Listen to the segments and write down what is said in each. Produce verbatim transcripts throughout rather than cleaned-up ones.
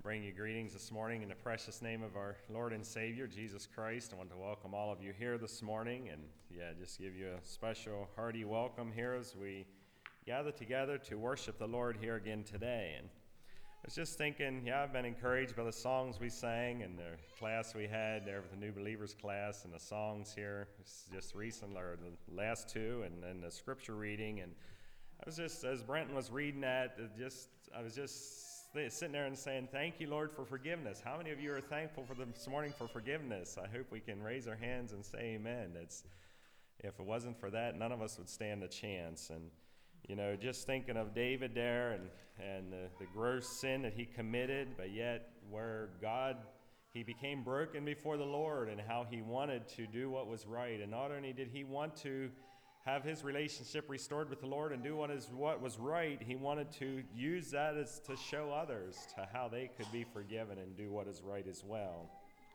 bring you greetings this morning in the precious name of our Lord and Savior, Jesus Christ. I want to welcome all of you here this morning and, yeah, just give you a special hearty welcome here as we gather together to worship the Lord here again today. And I was just thinking, yeah, I've been encouraged by the songs we sang and the class we had there with the New Believers class and the songs here just recently, or the last two, and then the scripture reading. And I was just, as Brenton was reading that, it just I was just sitting there and saying, thank you, Lord, for forgiveness. How many of you are thankful for this morning for forgiveness? I hope we can raise our hands and say amen. It's, if it wasn't for that, none of us would stand a chance. And, you know, just thinking of David there and, and the, the gross sin that he committed, but yet where God, he became broken before the Lord and how he wanted to do what was right. And not only did he want to have his relationship restored with the Lord and do what is what was right, he wanted to use that as to show others to how they could be forgiven and do what is right as well.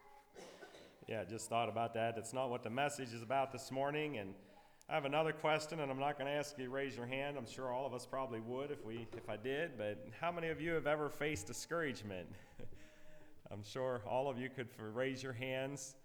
Yeah, just thought about that. That's not what the message is about this morning. And I have another question, and I'm not going to ask you to raise your hand. I'm sure all of us probably would if we if I did. But how many of you have ever faced discouragement? I'm sure all of you could raise your hands.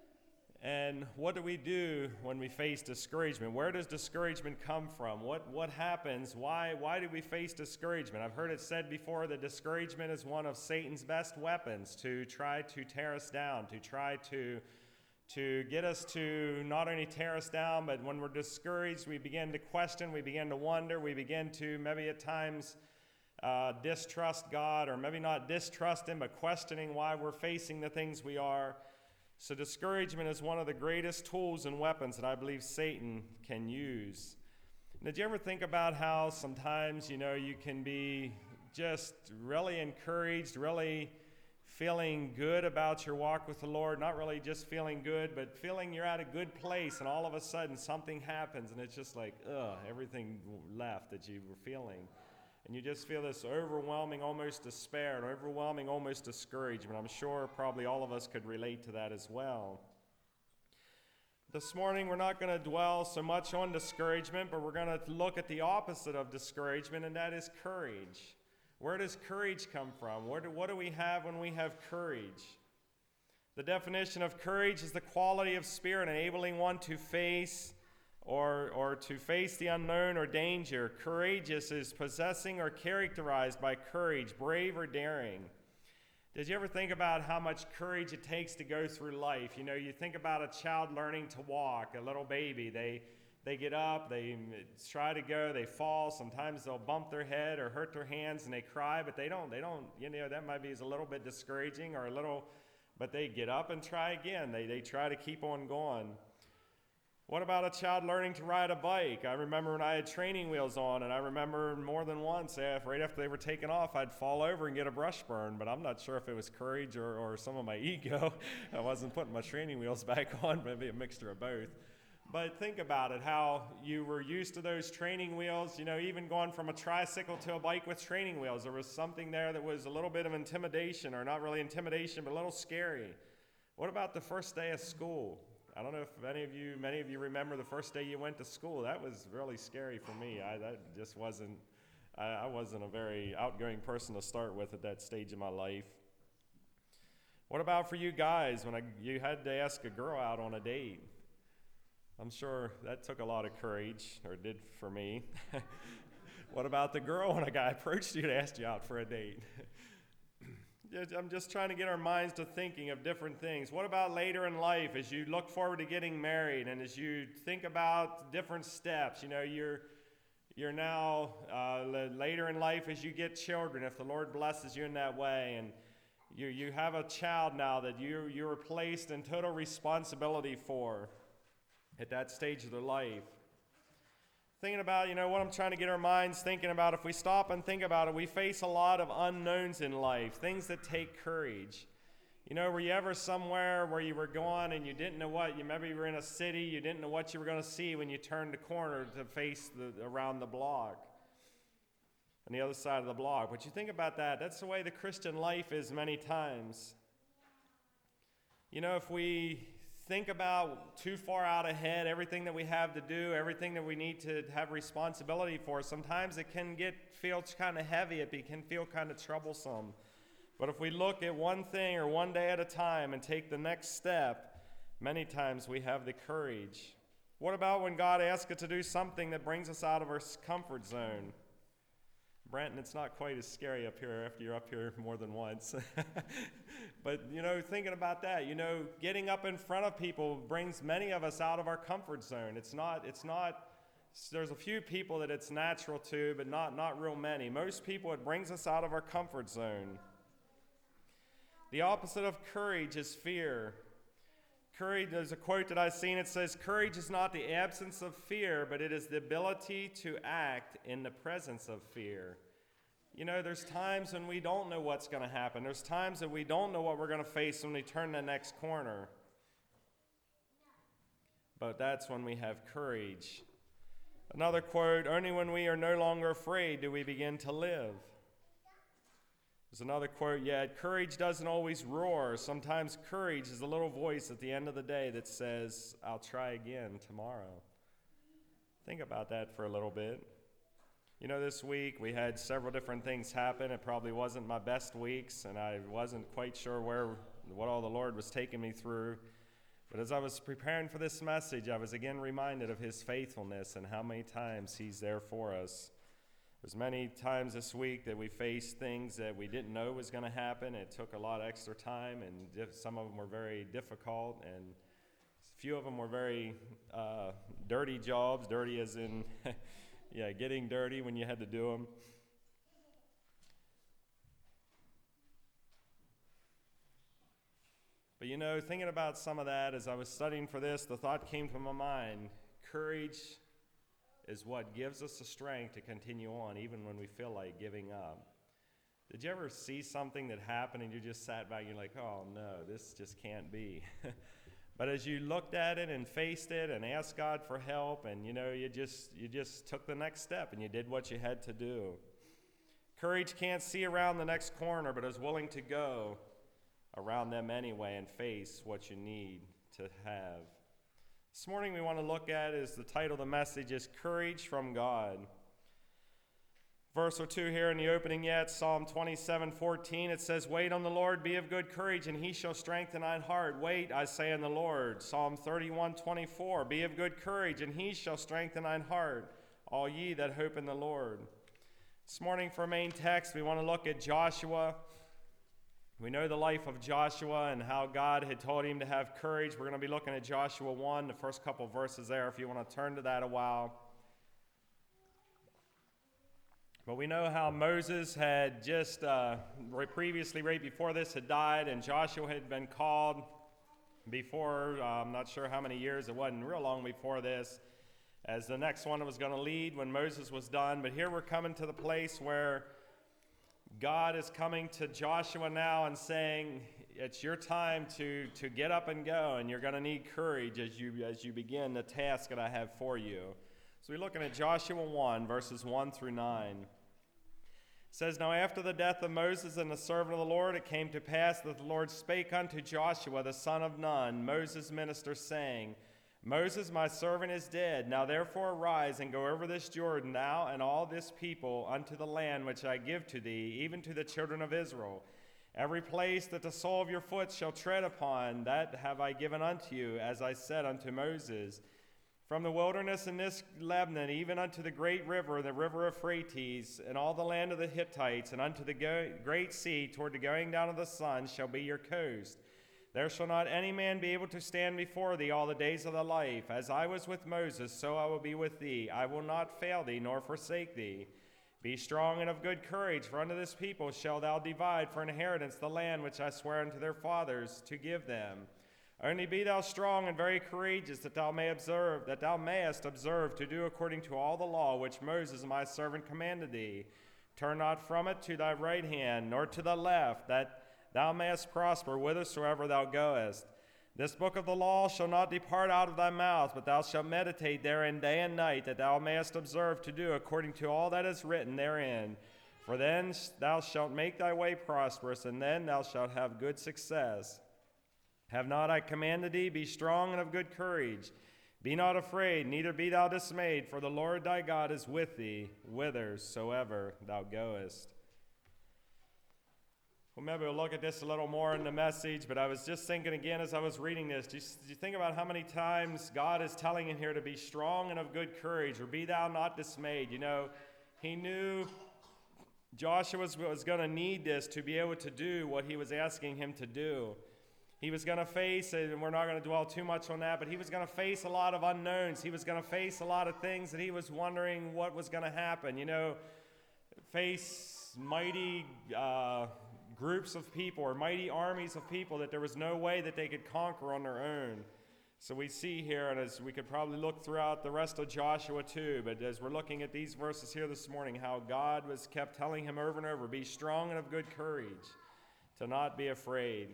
And what do we do when we face discouragement? Where does discouragement come from? What what happens? Why why do we face discouragement? I've heard it said before that discouragement is one of Satan's best weapons to try to tear us down, to try to to get us to not only tear us down, but when we're discouraged, we begin to question, we begin to wonder, we begin to maybe at times uh, distrust God, or maybe not distrust Him, but questioning why we're facing the things we are. So discouragement is one of the greatest tools and weapons that I believe Satan can use. Did you ever think about how sometimes, you know, you can be just really encouraged, really feeling good about your walk with the Lord, not really just feeling good, but feeling you're at a good place, and all of a sudden something happens, and it's just like, ugh, everything left that you were feeling. And you just feel this overwhelming almost despair, and overwhelming almost discouragement. I'm sure probably all of us could relate to that as well. This morning we're not going to dwell so much on discouragement, but we're going to look at the opposite of discouragement, and that is courage. Where does courage come from? Where do, what do we have when we have courage? The definition of courage is the quality of spirit enabling one to face Or, or to face the unknown or danger. Courageous is possessing or characterized by courage, brave or daring. Did you ever think about how much courage it takes to go through life? You know, you think about a child learning to walk, a little baby. They they get up, they try to go, they fall. Sometimes they'll bump their head or hurt their hands and they cry, but they don't, they don't, you know, that might be a little bit discouraging or a little, but they get up and try again. They they try to keep on going. What about a child learning to ride a bike? I remember when I had training wheels on, and I remember more than once, right after they were taken off, I'd fall over and get a brush burn, but I'm not sure if it was courage or, or some of my ego. I wasn't putting my training wheels back on, maybe a mixture of both. But think about it, how you were used to those training wheels, you know, even going from a tricycle to a bike with training wheels. There was something there that was a little bit of intimidation, or not really intimidation, but a little scary. What about the first day of school? I don't know if any of you, many of you remember the first day you went to school. That was really scary for me. I that just wasn't, I, I wasn't a very outgoing person to start with at that stage of my life. What about for you guys when I, you had to ask a girl out on a date? I'm sure that took a lot of courage, or it did for me. What about the girl when a guy approached you to ask you out for a date? I'm just trying to get our minds to thinking of different things. What about later in life as you look forward to getting married and as you think about different steps? You know, you're you're now uh, later in life as you get children, if the Lord blesses you in that way, and you you have a child now that you you're placed in total responsibility for at that stage of their life. Thinking about, you know, what I'm trying to get our minds thinking about, if we stop and think about it, we face a lot of unknowns in life, things that take courage. You know, were you ever somewhere where you were going and you didn't know what, you maybe you were in a city, you didn't know what you were going to see when you turned the corner to face the around the block, on the other side of the block. But you think about that, that's the way the Christian life is many times. You know, if we think about too far out ahead, everything that we have to do, everything that we need to have responsibility for, sometimes it can get feel kind of heavy, it can feel kind of troublesome. But if we look at one thing or one day at a time and take the next step, many times we have the courage. What about when God asks us to do something that brings us out of our comfort zone? Brenton, it's not quite as scary up here after you're up here more than once. But, you know, thinking about that, you know, getting up in front of people brings many of us out of our comfort zone. It's not, it's not, there's a few people that it's natural to, but not, not real many. Most people, it brings us out of our comfort zone. The opposite of courage is fear. Courage, there's a quote that I've seen, it says, "Courage is not the absence of fear, but it is the ability to act in the presence of fear." You know, there's times when we don't know what's going to happen. There's times that we don't know what we're going to face when we turn the next corner. But that's when we have courage. Another quote, "Only when we are no longer afraid do we begin to live." There's another quote, yeah, courage doesn't always roar. Sometimes courage is a little voice at the end of the day that says, "I'll try again tomorrow." Think about that for a little bit. You know, this week we had several different things happen. It probably wasn't my best weeks, and I wasn't quite sure where, what all the Lord was taking me through. But as I was preparing for this message, I was again reminded of His faithfulness and how many times He's there for us. There's many times this week that we faced things that we didn't know was going to happen. It took a lot of extra time, and diff- some of them were very difficult, and a few of them were very uh, dirty jobs, dirty as in, yeah, getting dirty when you had to do them. But you know, thinking about some of that as I was studying for this, the thought came to my mind, courage is what gives us the strength to continue on even when we feel like giving up. Did you ever see something that happened and you just sat back and you're like, "Oh no, this just can't be." But as you looked at it and faced it and asked God for help, and you know, you just you just took the next step and you did what you had to do. Courage can't see around the next corner, but is willing to go around them anyway and face what you need to have. This morning we want to look at is the title of the message is Courage from God. Verse or two here in the opening yet, Psalm twenty-seven fourteen, it says, "Wait on the Lord, be of good courage, and He shall strengthen thine heart. Wait, I say, in the Lord." Psalm thirty-one twenty-four, "Be of good courage, and He shall strengthen thine heart, all ye that hope in the Lord." This morning for our main text, we want to look at Joshua. We know the life of Joshua and how God had told him to have courage. We're going to be looking at Joshua one, the first couple verses there, if you want to turn to that a while. But we know how Moses had just uh, previously, right before this, had died, and Joshua had been called before, uh, I'm not sure how many years, it wasn't real long before this, as the next one was going to lead when Moses was done. But here we're coming to the place where God is coming to Joshua now and saying, it's your time to, to get up and go, and you're going to need courage as you, as you begin the task that I have for you. So we're looking at Joshua one, verses one through nine. It says, "Now after the death of Moses and the servant of the Lord, it came to pass that the Lord spake unto Joshua the son of Nun, Moses' minister, saying, Moses, my servant, is dead. Now therefore arise and go over this Jordan, thou and all this people, unto the land which I give to thee, even to the children of Israel. Every place that the sole of your foot shall tread upon, that have I given unto you, as I said unto Moses. From the wilderness in this Lebanon, even unto the great river, the river Euphrates, and all the land of the Hittites, and unto the go- great sea, toward the going down of the sun, shall be your coast. There shall not any man be able to stand before thee all the days of thy life. As I was with Moses, so I will be with thee. I will not fail thee, nor forsake thee. Be strong and of good courage, for unto this people shalt thou divide for inheritance the land which I swear unto their fathers to give them. Only be thou strong and very courageous, that thou may observe, that thou mayest observe to do according to all the law which Moses my servant commanded thee. Turn not from it to thy right hand, nor to the left, that thou mayest prosper whithersoever thou goest. This book of the law shall not depart out of thy mouth, but thou shalt meditate therein day and night, that thou mayest observe to do according to all that is written therein. For then thou shalt make thy way prosperous, and then thou shalt have good success. Have not I commanded thee? Be strong and of good courage. Be not afraid, neither be thou dismayed, for the Lord thy God is with thee, whithersoever thou goest." Well, maybe we'll look at this a little more in the message, but I was just thinking again as I was reading this, do you, do you think about how many times God is telling him here to be strong and of good courage, or be thou not dismayed? You know, he knew Joshua was, was going to need this to be able to do what he was asking him to do. He was going to face, and we're not going to dwell too much on that, but he was going to face a lot of unknowns. He was going to face a lot of things that he was wondering what was going to happen. You know, face mighty uh, groups of people or mighty armies of people that there was no way that they could conquer on their own. So we see here, and as we could probably look throughout the rest of Joshua too, but as we're looking at these verses here this morning, how God was kept telling him over and over, be strong and of good courage, to not be afraid.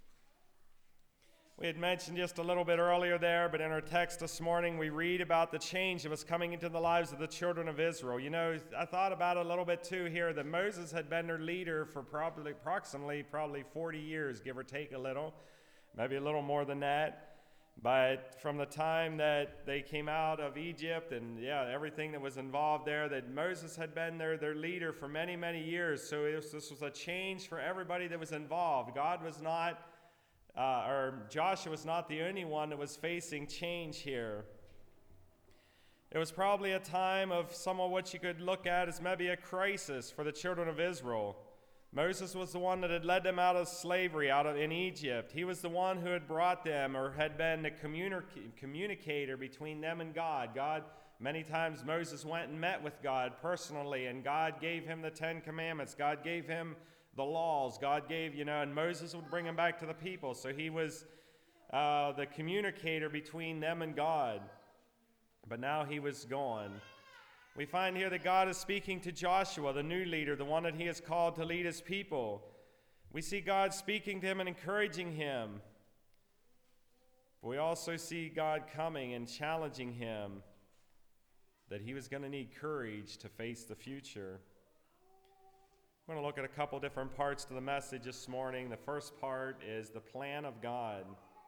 We had mentioned just a little bit earlier there, but in our text this morning, we read about the change that was coming into the lives of the children of Israel. You know, I thought about it a little bit too here, that Moses had been their leader for probably approximately probably forty years, give or take a little, maybe a little more than that. But from the time that they came out of Egypt and, yeah, everything that was involved there, that Moses had been their, their leader for many, many years. So it was, this was a change for everybody that was involved. God was not, uh, or Joshua was not the only one that was facing change here. It was probably a time of some of what you could look at as maybe a crisis for the children of Israel. Moses was the one that had led them out of slavery, out of in Egypt. He was the one who had brought them, or had been the communi- communicator between them and God. God, many times Moses went and met with God personally, and God gave him the Ten Commandments. God gave him the laws. God gave, you know, and Moses would bring them back to the people. So he was uh, the communicator between them and God. But now he was gone. We find here that God is speaking to Joshua, the new leader, the one that he has called to lead his people. We see God speaking to him and encouraging him. But we also see God coming and challenging him that he was going to need courage to face the future. I'm going to look at a couple different parts to the message this morning. The first part is the plan of God.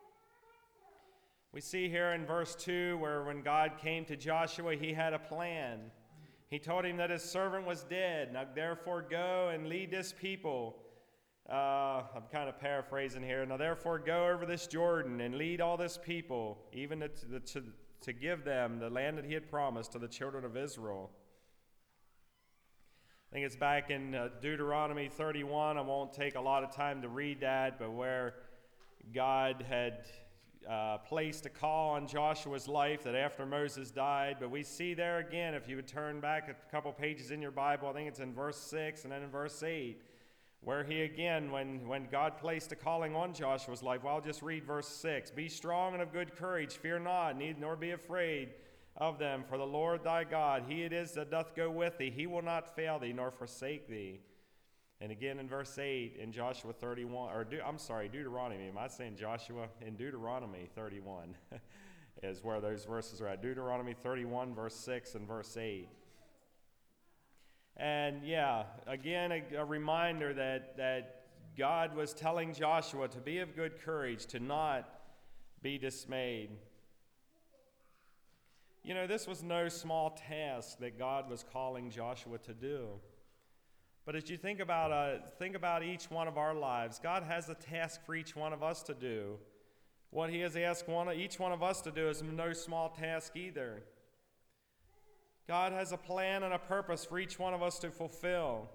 We see here in verse two where when God came to Joshua, he had a plan. He told him that his servant was dead. Now therefore go and lead this people. Uh, I'm kind of paraphrasing here. Now therefore go over this Jordan and lead all this people, even to, to, to give them the land that he had promised to the children of Israel. I think it's back in uh, Deuteronomy thirty-one. I won't take a lot of time to read that, but where God had Uh, placed a call on Joshua's life that after Moses died. But we see there again, if you would turn back a couple pages in your Bible, I think it's in verse six and then in verse eight, where he again, when, when God placed a calling on Joshua's life, well, I'll just read verse six. Be strong and of good courage, fear not, need nor be afraid of them, for the Lord thy God, he it is that doth go with thee. He will not fail thee nor forsake thee. And again in verse eight in Joshua thirty-one, or De- I'm sorry, Deuteronomy. Am I saying Joshua? In Deuteronomy thirty-one is where those verses are at. Deuteronomy thirty-one, verse six and verse eight. And yeah, again, a, a reminder that, that God was telling Joshua to be of good courage, to not be dismayed. You know, this was no small task that God was calling Joshua to do. But as you think about uh, think about each one of our lives, God has a task for each one of us to do. What he has asked one, each one of us to do is no small task either. God has a plan and a purpose for each one of us to fulfill.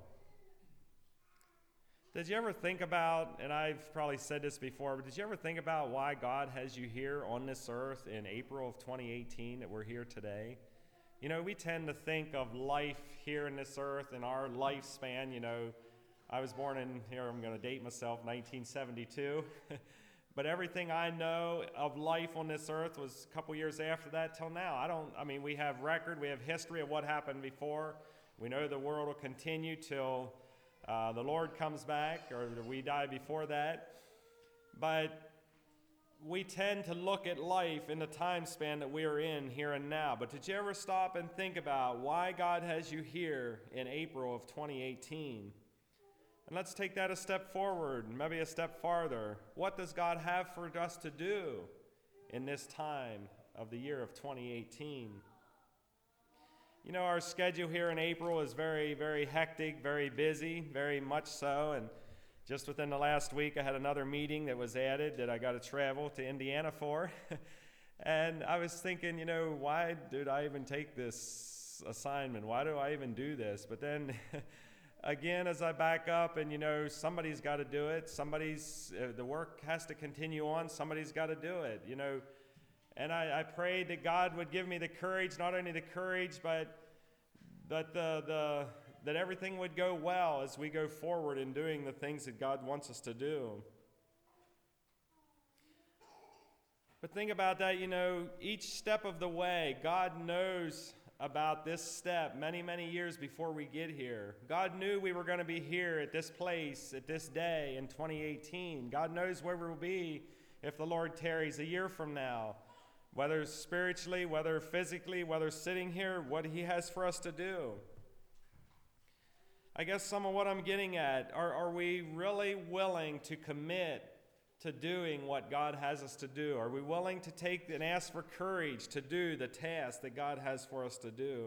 Did you ever think about, and I've probably said this before, but did you ever think about why God has you here on this earth in April of twenty eighteen, that we're here today? You know, we tend to think of life here in this earth and our lifespan. You know, I was born in, here I'm going to date myself, nineteen seventy-two. But everything I know of life on this earth was a couple years after that till now. I don't, I mean, we have record, we have history of what happened before. We know the world will continue till uh, the Lord comes back, or we die before that. But we tend to look at life in the time span that we are in here and now. But did you ever stop and think about why God has you here in April of twenty eighteen? And let's take that a step forward, maybe a step farther. What does God have for us to do in this time of the year of twenty eighteen? You know, our schedule here in April is very, very hectic, very busy, very much so. And just within the last week, I had another meeting that was added that I got to travel to Indiana for. And I was thinking, you know, why did I even take this assignment? Why do I even do this? But then again, as I back up and, you know, somebody's got to do it. Somebody's, uh, the work has to continue on. Somebody's got to do it, you know. And I, I prayed that God would give me the courage, not only the courage, but, but the, the, that everything would go well as we go forward in doing the things that God wants us to do. But think about that, you know, each step of the way, God knows about this step many, many years before we get here. God knew we were going to be here at this place, at this day in twenty eighteen. God knows where we'll be if the Lord tarries a year from now, whether spiritually, whether physically, whether sitting here, what He has for us to do. I guess some of what I'm getting at, are, are we really willing to commit to doing what God has us to do? Are we willing to take and ask for courage to do the task that God has for us to do?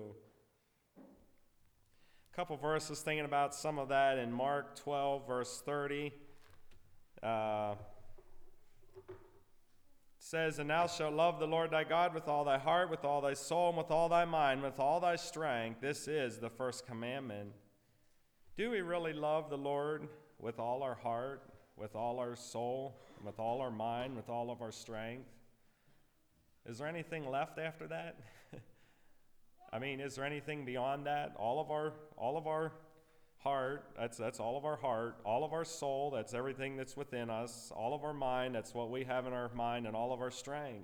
A couple verses thinking about some of that in Mark twelve, verse thirty. Uh, it says, "And thou shalt love the Lord thy God with all thy heart, with all thy soul, and with all thy mind, with all thy strength. This is the first commandment." Do we really love the Lord with all our heart, with all our soul, with all our mind, with all of our strength? Is there anything left after that? I mean, is there anything beyond that? All of our all of our heart, that's that's all of our heart, all of our soul, that's everything that's within us, all of our mind, that's what we have in our mind, and all of our strength.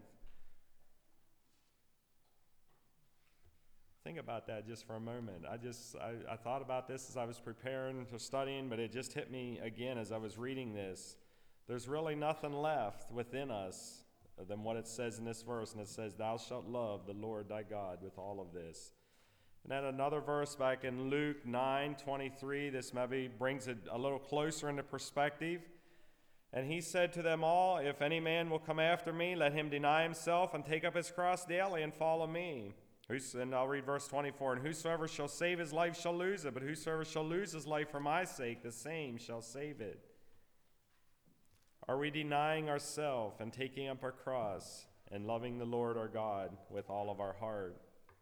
Think about that just for a moment. I just, I, I thought about this as I was preparing for studying, but it just hit me again as I was reading this. There's really nothing left within us than what it says in this verse, and it says, "Thou shalt love the Lord thy God with all of this." And then another verse back in Luke nine twenty-three, this maybe brings it a little closer into perspective. "And he said to them all, If any man will come after me, let him deny himself and take up his cross daily and follow me. And I'll read verse twenty-four. "And whosoever shall save his life shall lose it, but whosoever shall lose his life for my sake, the same shall save it." Are we denying ourselves and taking up our cross and loving the Lord our God with all of our heart?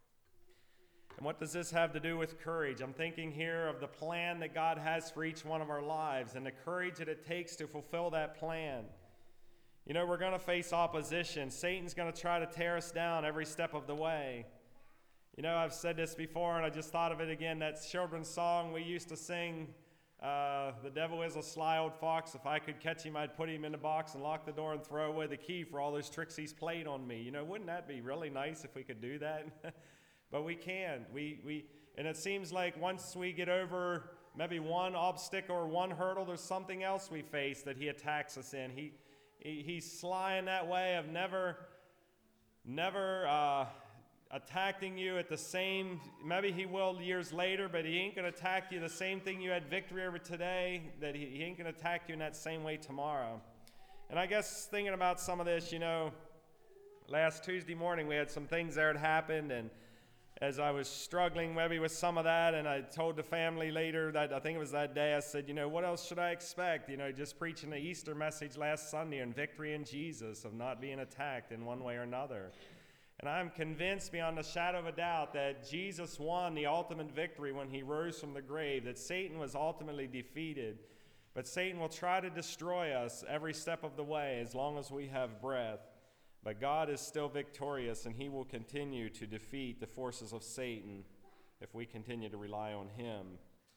And what does this have to do with courage? I'm thinking here of the plan that God has for each one of our lives and the courage that it takes to fulfill that plan. You know, we're going to face opposition. Satan's going to try to tear us down every step of the way. You know, I've said this before, and I just thought of it again, that children's song we used to sing, uh, "The devil is a sly old fox. If I could catch him, I'd put him in a box and lock the door and throw away the key for all those tricks he's played on me." You know, wouldn't that be really nice if we could do that? But we can't. We, we, and it seems like once we get over maybe one obstacle or one hurdle, there's something else we face that he attacks us in. He, he He's sly in that way of never, never... Uh, attacking you at the same, maybe he will years later, but he ain't going to attack you the same thing you had victory over today, that he, he ain't going to attack you in that same way tomorrow. And I guess thinking about some of this, you know, last Tuesday morning we had some things there that happened, and as I was struggling maybe with some of that, and I told the family later that, I think it was that day, I said, you know, what else should I expect? You know, just preaching the Easter message last Sunday and victory in Jesus, of not being attacked in one way or another. And I'm convinced beyond a shadow of a doubt that Jesus won the ultimate victory when he rose from the grave, that Satan was ultimately defeated. But Satan will try to destroy us every step of the way as long as we have breath. But God is still victorious, and he will continue to defeat the forces of Satan if we continue to rely on him.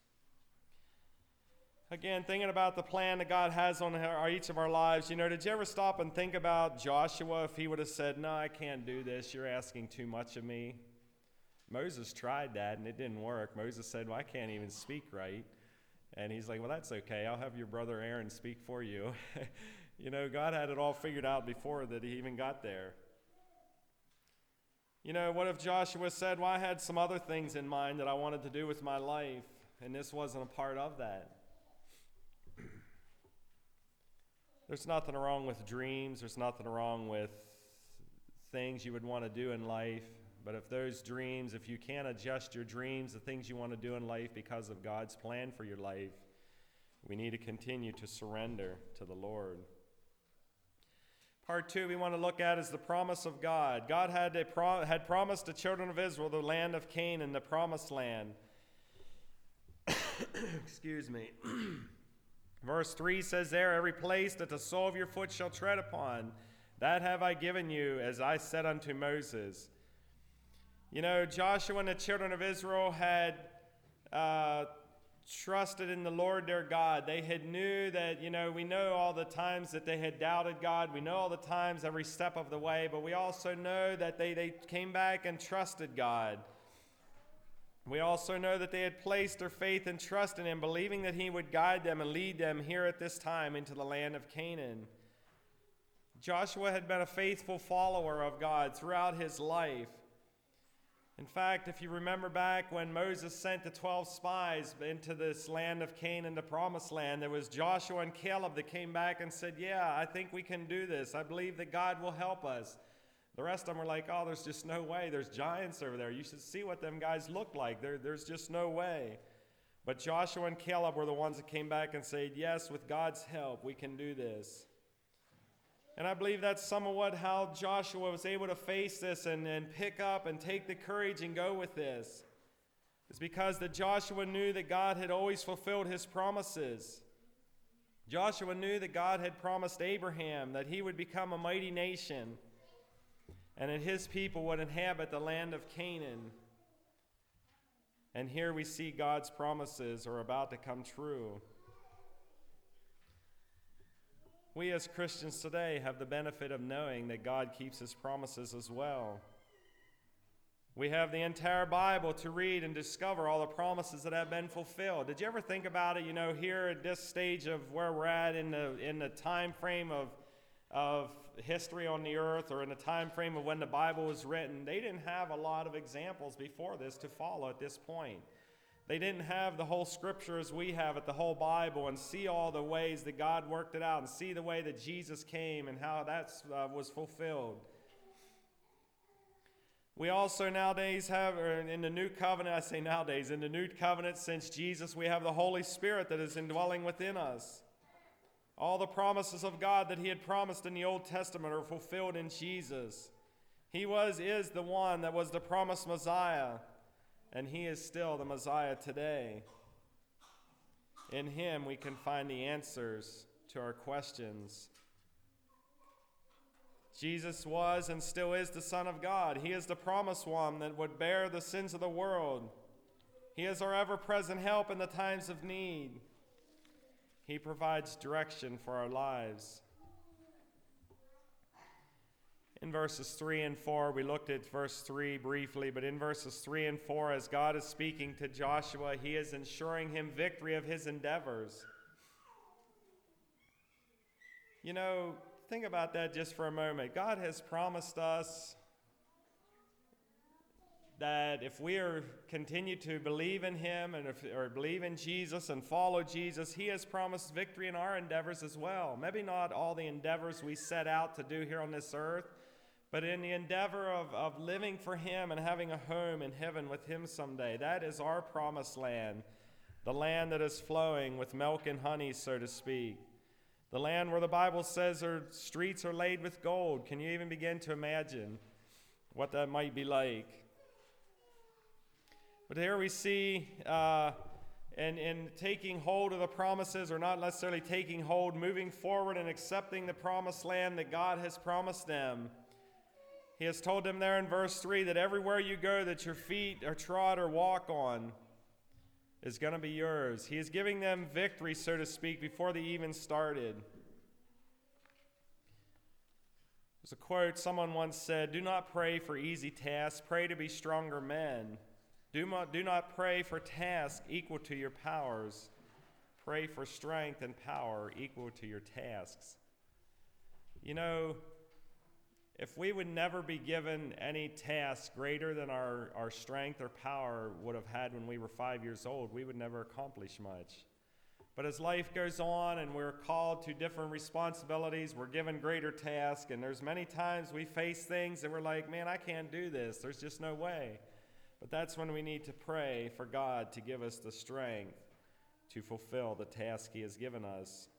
Again, thinking about the plan that God has on our, each of our lives, you know, did you ever stop and think about Joshua if he would have said, "No, I can't do this, you're asking too much of me"? Moses tried that and it didn't work. Moses said, "Well, I can't even speak right." And he's like, "Well, that's okay, I'll have your brother Aaron speak for you." You know, God had it all figured out before that he even got there. You know, what if Joshua said, "Well, I had some other things in mind that I wanted to do with my life, and this wasn't a part of that"? There's nothing wrong with dreams. There's nothing wrong with things you would want to do in life. But if those dreams, if you can't adjust your dreams, the things you want to do in life because of God's plan for your life, We need to continue to surrender to the Lord. Part two we want to look at is the promise of God. God had, a pro- had promised the children of Israel the land of Canaan, the promised land. Excuse me. Verse three says there, every place that the sole of your foot shall tread upon, that have I given you, as I said unto Moses. You know, Joshua and the children of Israel had uh, trusted in the Lord their God. They had knew that, you know, we know all the times that they had doubted God. We know all the times, every step of the way, but we also know that they, they came back and trusted God. We also know that they had placed their faith and trust in Him, believing that He would guide them and lead them here at this time into the land of Canaan. Joshua had been a faithful follower of God throughout his life. In fact, if you remember back when Moses sent the twelve spies into this land of Canaan, the promised land, there was Joshua and Caleb that came back and said, yeah, I think we can do this. I believe that God will help us. The rest of them were like, oh, there's just no way. There's giants over there. You should see what them guys look like. There, there's just no way. But Joshua and Caleb were the ones that came back and said, yes, with God's help, we can do this. And I believe that's somewhat how Joshua was able to face this and, and pick up and take the courage and go with this. It's because that Joshua knew that God had always fulfilled His promises. Joshua knew that God had promised Abraham that he would become a mighty nation and that his people would inhabit the land of Canaan. And here we see God's promises are about to come true. We as Christians today have the benefit of knowing that God keeps His promises as well. We have the entire Bible to read and discover all the promises that have been fulfilled. Did you ever think about it? You know, here at this stage of where we're at in the in the time frame of of history on the earth, or in the time frame of when the Bible was written, they didn't have a lot of examples before this to follow at this point. They didn't have the whole scripture as we have it, the whole Bible, and see all the ways that God worked it out and see the way that Jesus came and how that uh, was fulfilled. We also nowadays have, or in the new covenant, I say nowadays, in the new covenant since Jesus, we have the Holy Spirit that is indwelling within us. All the promises of God that He had promised in the Old Testament are fulfilled in Jesus. He was, is the one that was the promised Messiah, and He is still the Messiah today. In Him we can find the answers to our questions. Jesus was and still is the Son of God. He is the promised one that would bear the sins of the world. He is our ever-present help in the times of need. He provides direction for our lives. In verses three and four, we looked at verse three briefly, but in verses three and four, as God is speaking to Joshua, He is ensuring him victory of his endeavors. You know, think about that just for a moment. God has promised us that if we are continue to believe in Him and if, or believe in Jesus and follow Jesus, He has promised victory in our endeavors as well. Maybe not all the endeavors we set out to do here on this earth, but in the endeavor of, of living for Him and having a home in heaven with Him someday. That is our promised land, the land that is flowing with milk and honey, so to speak. The land where the Bible says our streets are laid with gold. Can you even begin to imagine what that might be like? But here we see, uh, in, in taking hold of the promises, or not necessarily taking hold, moving forward and accepting the promised land that God has promised them. He has told them there in verse three that everywhere you go that your feet are trod or walk on is going to be yours. He is giving them victory, so to speak, before they even started. There's a quote someone once said, "Do not pray for easy tasks, pray to be stronger men. Do not, do not pray for tasks equal to your powers. Pray for strength and power equal to your tasks." You know, if we would never be given any task greater than our, our strength or power would have had when we were five years old, we would never accomplish much. But as life goes on and we're called to different responsibilities, we're given greater tasks, and there's many times we face things that we're like, man, I can't do this. There's just no way. But that's when we need to pray for God to give us the strength to fulfill the task he has given us.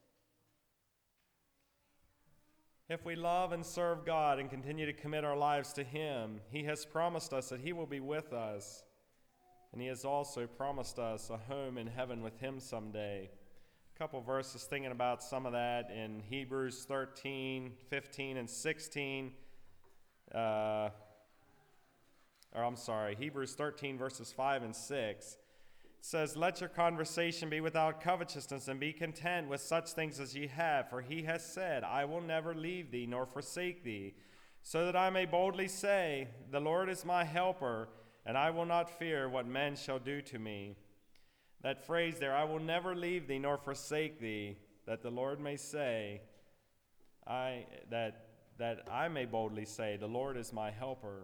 If we love and serve God and continue to commit our lives to him, he has promised us that he will be with us. And he has also promised us a home in heaven with him someday. A couple verses thinking about some of that in Hebrews thirteen, fifteen, and sixteen. Uh, or I'm sorry, Hebrews thirteen, verses five and six. It says, "Let your conversation be without covetousness, and be content with such things as ye have. For he has said, I will never leave thee nor forsake thee, so that I may boldly say, the Lord is my helper, and I will not fear what men shall do to me." That phrase there, "I will never leave thee nor forsake thee," that the Lord may say, I that that I may boldly say, the Lord is my helper.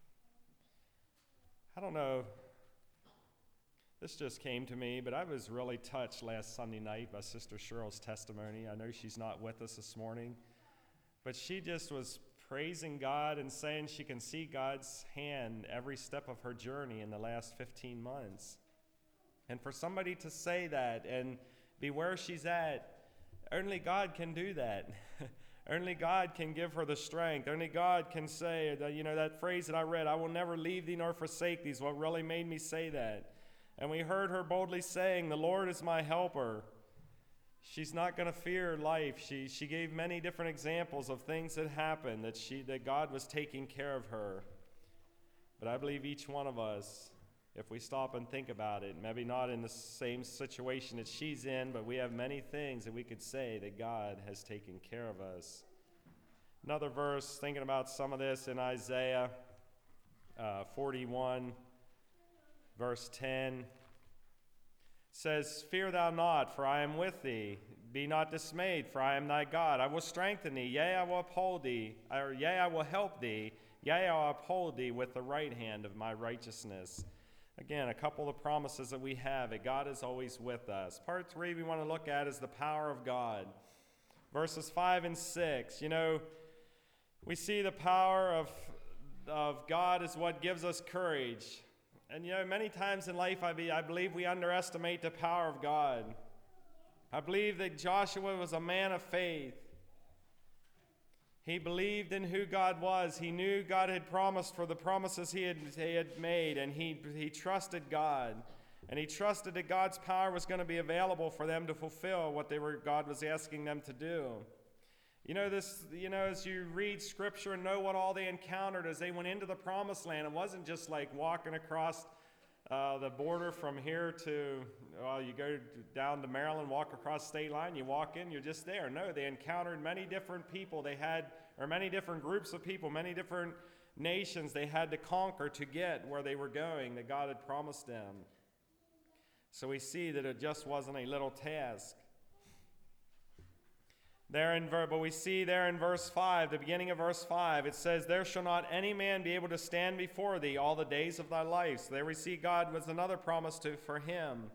I don't know. This just came to me, but I was really touched last Sunday night by Sister Cheryl's testimony. I know she's not with us this morning, but she just was praising God and saying she can see God's hand every step of her journey in the last fifteen months. And for somebody to say that and be where she's at, only God can do that. Only God can give her the strength. Only God can say, that, you know, that phrase that I read, "I will never leave thee nor forsake thee," is what really made me say that. And we heard her boldly saying, "The Lord is my helper." She's not going to fear life. She she gave many different examples of things that happened, that she that God was taking care of her. But I believe each one of us, if we stop and think about it, maybe not in the same situation that she's in, but we have many things that we could say that God has taken care of us. Another verse, thinking about some of this in Isaiah uh, forty-one, verse ten, says, "Fear thou not, for I am with thee. Be not dismayed, for I am thy God. I will strengthen thee, yea, I will uphold thee, or yea, I will help thee, yea, I will uphold thee with the right hand of my righteousness." Again, a couple of promises that we have, that God is always with us. Part three we want to look at is the power of God. Verses five and six, you know, we see the power of, of God is what gives us courage. And, you know, many times in life, I, be, I believe we underestimate the power of God. I believe that Joshua was a man of faith. He believed in who God was. He knew God had promised for the promises he had, he had made, and he, he trusted God. And he trusted that God's power was going to be available for them to fulfill what they were, God was asking them to do. You know, this, you know, as you read Scripture and know what all they encountered as they went into the Promised Land, it wasn't just like walking across uh, the border from here to, well, you go down to Maryland, walk across state line, you walk in, you're just there. No, they encountered many different people. They had, or many different groups of people, many different nations they had to conquer to get where they were going, that God had promised them. So we see that it just wasn't a little task. There in, but we see there in verse five, the beginning of verse five, it says, "There shall not any man be able to stand before thee all the days of thy life." So there we see God was another promise to for him.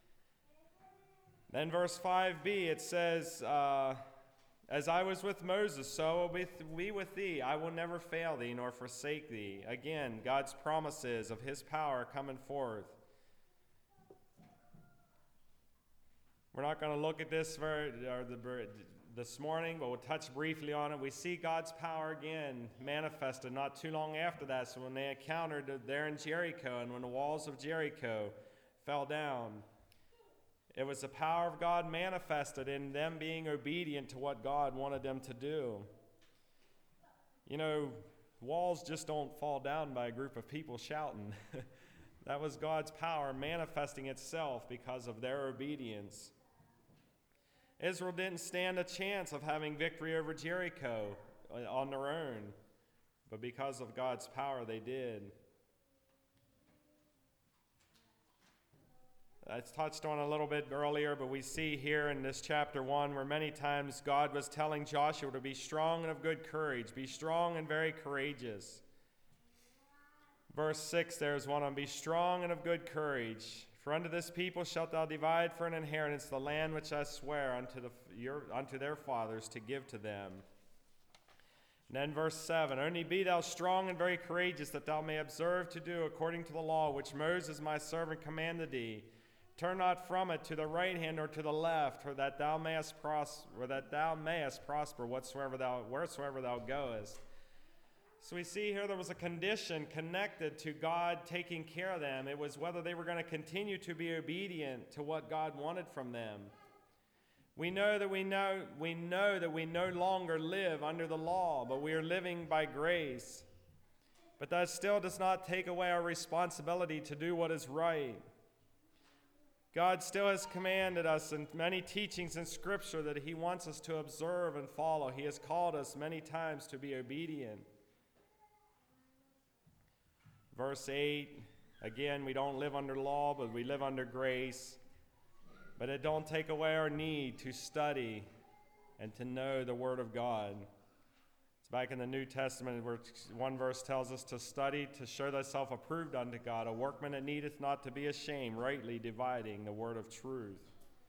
Then verse five b, it says, uh, "As I was with Moses, so I will be, be with thee. I will never fail thee nor forsake thee." Again, God's promises of his power coming forth. We're not going to look at this very, or the, this morning, but we'll touch briefly on it. We see God's power again manifested not too long after that. So when they encountered there in Jericho, and when the walls of Jericho fell down, it was the power of God manifested in them being obedient to what God wanted them to do. You know, walls just don't fall down by a group of people shouting. That was God's power manifesting itself because of their obedience. Israel didn't stand a chance of having victory over Jericho on their own, but because of God's power, they did. It's touched on a little bit earlier, but we see here in this chapter one where many times God was telling Joshua to be strong and of good courage, be strong and very courageous. Verse six there is one on, "Be strong and of good courage. For unto this people shalt thou divide for an inheritance the land which I swear unto, the, your, unto their fathers to give to them." And then verse seven, "Only be thou strong and very courageous, that thou may observe to do according to the law which Moses my servant commanded thee, Turn not from it to the right hand or to the left, or that thou mayest prosper, or that thou mayest prosper whatsoever thou, wheresoever thou goest. So we see here there was a condition connected to God taking care of them. It was whether they were going to continue to be obedient to what God wanted from them. We know that we know we know that we no longer live under the law, but we are living by grace. But that still does not take away our responsibility to do what is right. God still has commanded us in many teachings in Scripture that he wants us to observe and follow. He has called us many times to be obedient. Verse eight, again, we don't live under law, but we live under grace. But it don't take away our need to study and to know the Word of God. It's back in the New Testament where one verse tells us to study, to show thyself approved unto God, a workman that needeth not to be ashamed, rightly dividing the word of truth.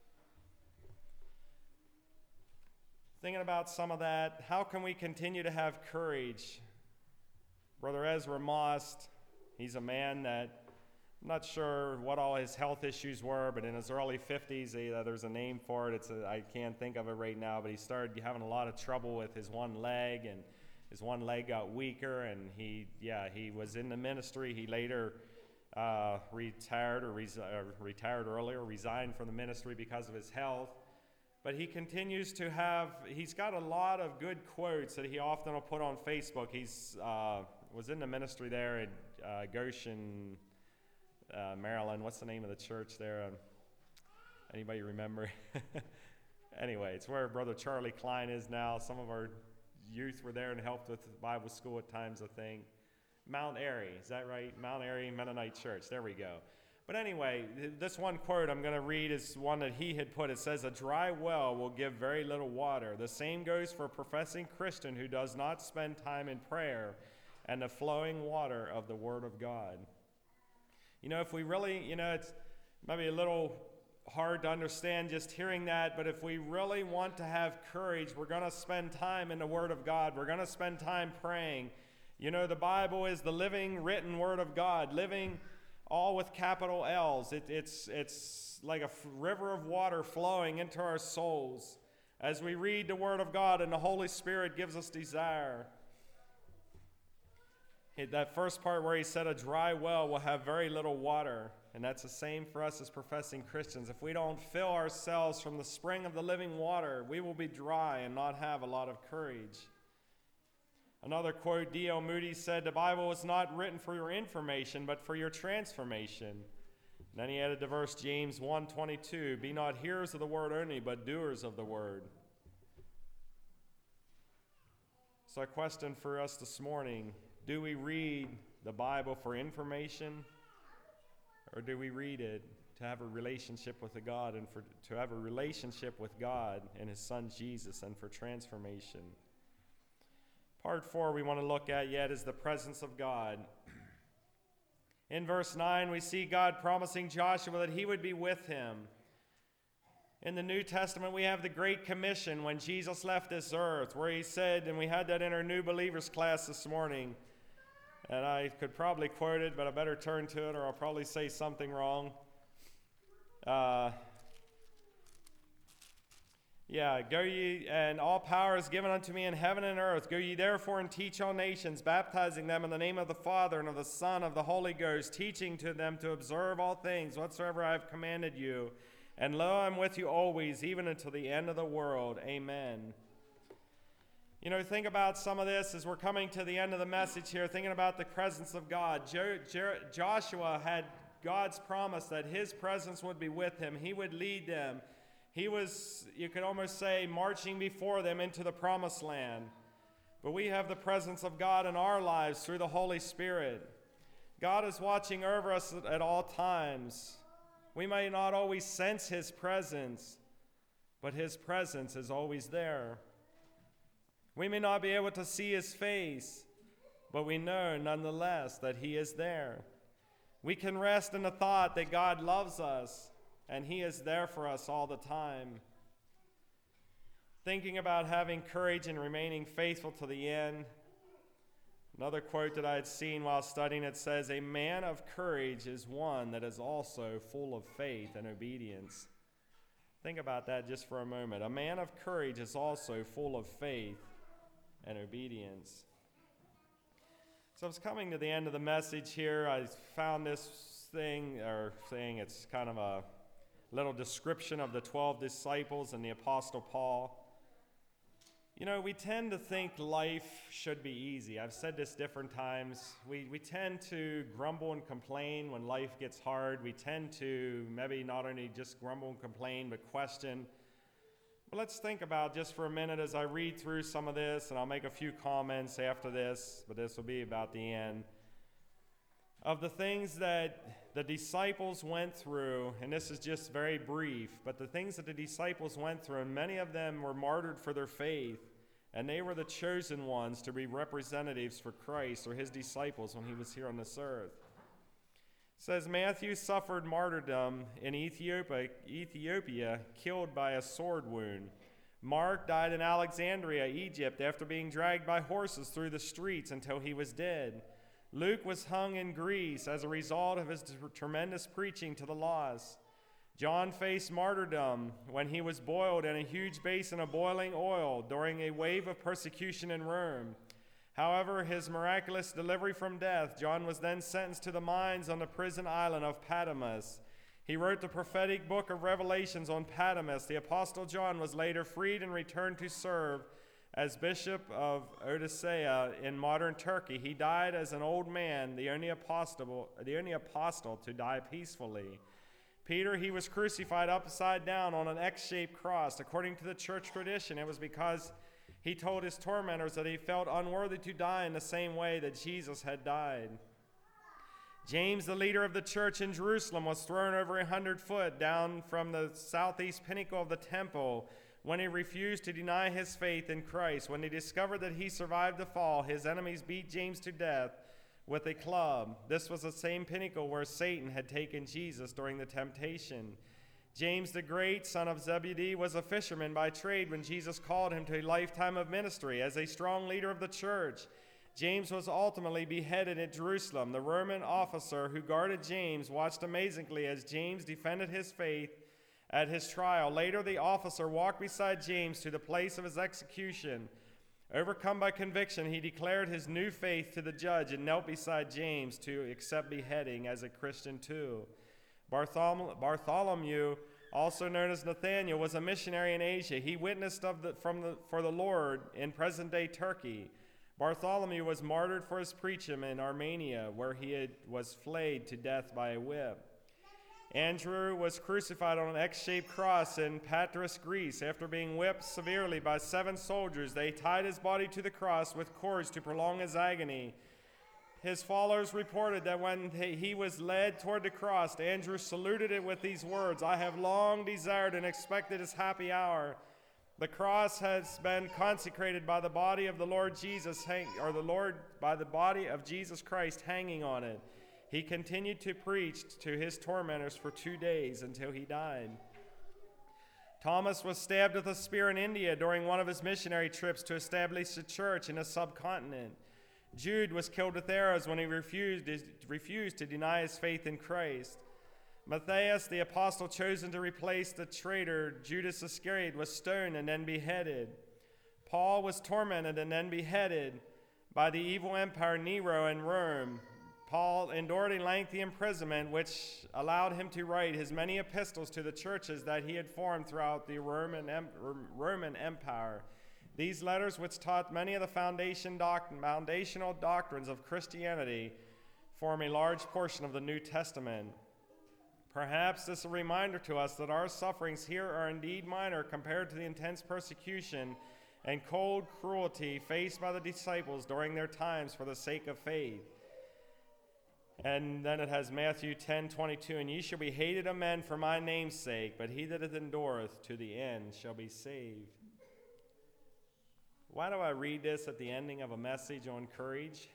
Thinking about some of that, how can we continue to have courage? Brother Ezra Moss, he's a man that I'm not sure what all his health issues were, but in his early fifties, uh, there's a name for it. It's a, I can't think of it right now, but he started having a lot of trouble with his one leg, and his one leg got weaker, and he, yeah, he was in the ministry. He later uh, retired or resi- uh, retired earlier, resigned from the ministry because of his health. But he continues to have, he's got a lot of good quotes that he often will put on Facebook. He's uh, was in the ministry there at uh, Goshen, Uh, Maryland. What's the name of the church there? Um, anybody remember? Anyway, it's where Brother Charlie Klein is now. Some of our youth were there and helped with Bible school at times, I think. Mount Airy, is that right? Mount Airy Mennonite Church. There we go. But anyway, this one quote I'm going to read is one that he had put. It says, "A dry well will give very little water. The same goes for a professing Christian who does not spend time in prayer and the flowing water of the Word of God." You know, if we really, you know, it's maybe a little hard to understand just hearing that, but if we really want to have courage, we're going to spend time in the Word of God. We're going to spend time praying. You know, the Bible is the living, written Word of God, living all with capital L's. It, it's, it's like a f- river of water flowing into our souls as we read the Word of God, and the Holy Spirit gives us desire. That first part where he said a dry well will have very little water, and that's the same for us as professing Christians. If we don't fill ourselves from the spring of the living water, we will be dry and not have a lot of courage. Another quote, D L Moody said, "The Bible was not written for your information, but for your transformation." And then he added to verse James one twenty-two, "Be not hearers of the word only, but doers of the word." So a question for us this morning: do we read the Bible for information, or do we read it to have a relationship with the God and for to have a relationship with God and his son Jesus and for transformation? Part four we want to look at yet is the presence of God. In verse nine, we see God promising Joshua that he would be with him. In the New Testament, we have the Great Commission when Jesus left this earth, where he said, and we had that in our new believers class this morning, and I could probably quote it, but I better turn to it or I'll probably say something wrong. Uh, yeah, go ye, and all power is given unto me in heaven and earth. Go ye therefore and teach all nations, baptizing them in the name of the Father and of the Son and of the Holy Ghost, teaching to them to observe all things whatsoever I have commanded you. And lo, I'm with you always, even until the end of the world. Amen. You know, think about some of this as we're coming to the end of the message here, thinking about the presence of God. Jo- Jo- Joshua had God's promise that his presence would be with him. He would lead them. He was, you could almost say, marching before them into the promised land. But we have the presence of God in our lives through the Holy Spirit. God is watching over us at all times. We may not always sense his presence, but his presence is always there. We may not be able to see his face, but we know nonetheless that he is there. We can rest in the thought that God loves us and he is there for us all the time. Thinking about having courage and remaining faithful to the end. Another quote that I had seen while studying it says, "A man of courage is one that is also full of faith and obedience." Think about that just for a moment. A man of courage is also full of faith and obedience. So I was coming to the end of the message here. I found this thing, or saying it's kind of a little description of the twelve disciples and the Apostle Paul. You know, we tend to think life should be easy. I've said this different times. We, we tend to grumble and complain when life gets hard. We tend to maybe not only just grumble and complain, but question. But let's think about just for a minute as I read through some of this, and I'll make a few comments after this, but this will be about the end, of the things that the disciples went through, and this is just very brief, but the things that the disciples went through, and many of them were martyred for their faith, and they were the chosen ones to be representatives for Christ or his disciples when he was here on this earth. It says, Matthew suffered martyrdom in Ethiopia, Ethiopia, killed by a sword wound. Mark died in Alexandria, Egypt, after being dragged by horses through the streets until he was dead. Luke was hung in Greece as a result of his t- tremendous preaching to the lost. John faced martyrdom when he was boiled in a huge basin of boiling oil during a wave of persecution in Rome. However, his miraculous delivery from death, John was then sentenced to the mines on the prison island of Patmos. He wrote the prophetic book of Revelations on Patmos. The Apostle John was later freed and returned to serve as Bishop of Odessa in modern Turkey. He died as an old man, the only apostle, the only apostle to die peacefully. Peter, he was crucified upside down on an X-shaped cross. According to the church tradition, it was because he told his tormentors that he felt unworthy to die in the same way that Jesus had died. James, the leader of the church in Jerusalem, was thrown over a hundred foot down from the southeast pinnacle of the temple when he refused to deny his faith in Christ. When they discovered that he survived the fall, his enemies beat James to death with a club. This was the same pinnacle where Satan had taken Jesus during the temptation. James the Great, son of Zebedee, was a fisherman by trade when Jesus called him to a lifetime of ministry. As a strong leader of the church, James was ultimately beheaded at Jerusalem. The Roman officer who guarded James watched amazingly as James defended his faith at his trial. Later, the officer walked beside James to the place of his execution. Overcome by conviction, he declared his new faith to the judge and knelt beside James to accept beheading as a Christian too. Barthol- Bartholomew, also known as Nathaniel, was a missionary in Asia. He witnessed of the, from the, for the Lord in present-day Turkey. Bartholomew was martyred for his preaching in Armenia, where he had, was flayed to death by a whip. Andrew was crucified on an X-shaped cross in Patras, Greece. After being whipped severely by seven soldiers, they tied his body to the cross with cords to prolong his agony. His followers reported that when he was led toward the cross, Andrew saluted it with these words, "I have long desired and expected his happy hour." The cross has been consecrated by the body of the Lord Jesus, hang, or the Lord by the body of Jesus Christ hanging on it. He continued to preach to his tormentors for two days until he died. Thomas was stabbed with a spear in India during one of his missionary trips to establish a church in a subcontinent. Jude was killed with arrows when he refused, refused to deny his faith in Christ. Matthias, the apostle chosen to replace the traitor Judas Iscariot, was stoned and then beheaded. Paul was tormented and then beheaded by the evil empire Nero in Rome. Paul endured a lengthy imprisonment, which allowed him to write his many epistles to the churches that he had formed throughout the Roman, Roman Empire. These letters, which taught many of the foundation doc, foundational doctrines of Christianity, form a large portion of the New Testament. Perhaps this is a reminder to us that our sufferings here are indeed minor compared to the intense persecution and cold cruelty faced by the disciples during their times for the sake of faith. And then it has Matthew ten twenty-two, "And ye shall be hated of men for my name's sake, but he that endureth to the end shall be saved." Why do I read this at the ending of a message on courage?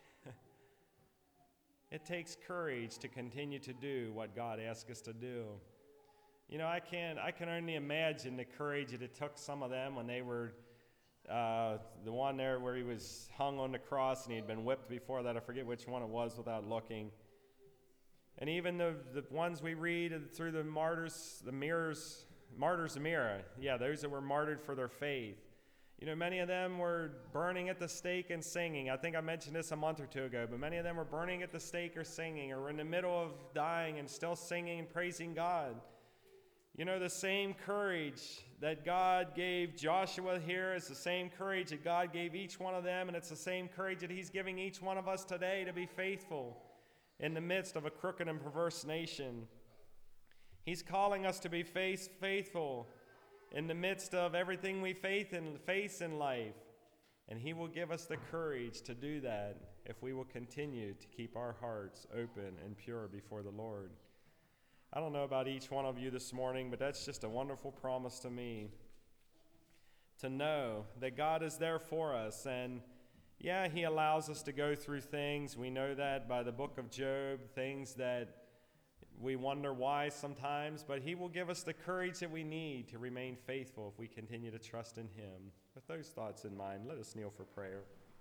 It takes courage to continue to do what God asks us to do. You know, I can I can only imagine the courage that it took some of them when they were Uh, the one there where he was hung on the cross and he had been whipped before that. I forget which one it was without looking. And even the, the ones we read through the martyrs, the mirrors, martyrs of Myra, yeah, those that were martyred for their faith. You know, many of them were burning at the stake and singing. I think I mentioned this a month or two ago, but many of them were burning at the stake or singing, or were in the middle of dying and still singing and praising God. You know, the same courage that God gave Joshua here is the same courage that God gave each one of them, and it's the same courage that he's giving each one of us today to be faithful in the midst of a crooked and perverse nation. He's calling us to be faith, faithful in the midst of everything we faith in, face in life, and he will give us the courage to do that if we will continue to keep our hearts open and pure before the Lord. I don't know about each one of you this morning, but that's just a wonderful promise to me, to know that God is there for us. And yeah, he allows us to go through things. We know that by the book of Job, things that we wonder why sometimes, but he will give us the courage that we need to remain faithful if we continue to trust in him. With those thoughts in mind, let us kneel for prayer.